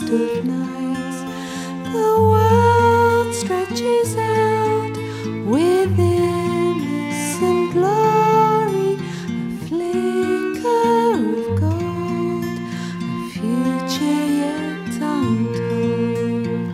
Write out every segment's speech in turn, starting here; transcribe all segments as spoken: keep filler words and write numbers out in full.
darkest of nights, the world stretches out with innocent glory, a flicker of gold, a future yet untold.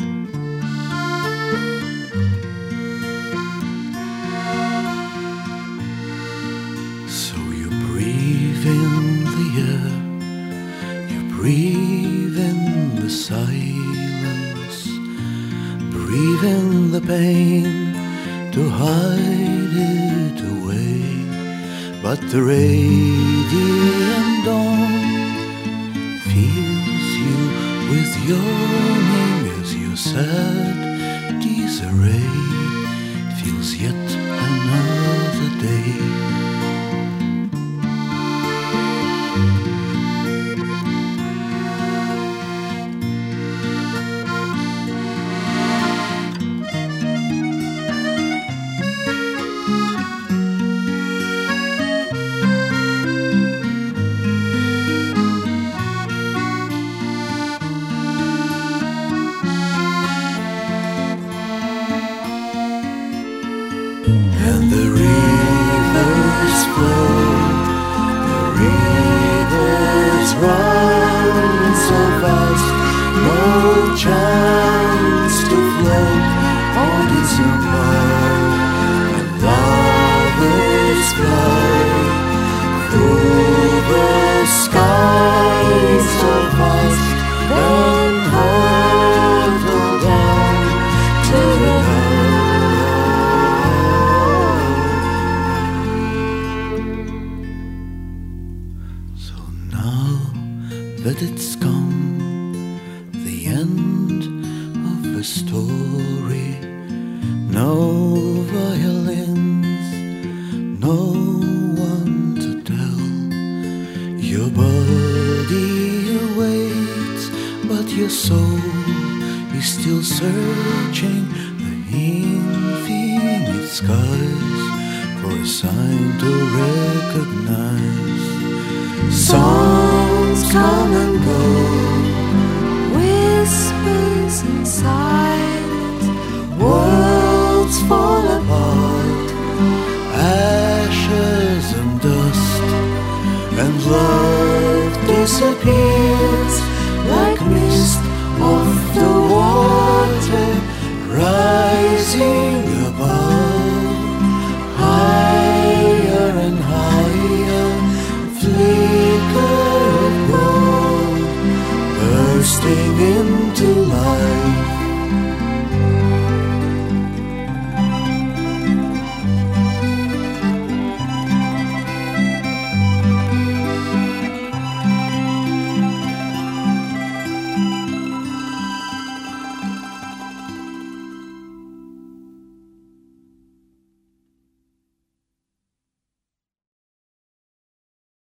So you breathe in the air, you breathe in the silence, breathe in the pain to hide it away. But the radiant dawn fills you with yearning as your sad disarray fills yet another day. And the rivers flow, the rivers run so fast, no chance to float on its own power. And lovers fly through the sky so fast, then hurtle down to the ground. That it's come, the end of the story. No violins, no one to tell. Your body awaits, but your soul is still searching the infinite skies for a sign to recognize. Songs come and go, Whispers and silence, worlds fall apart, ashes and dust, and love disappears.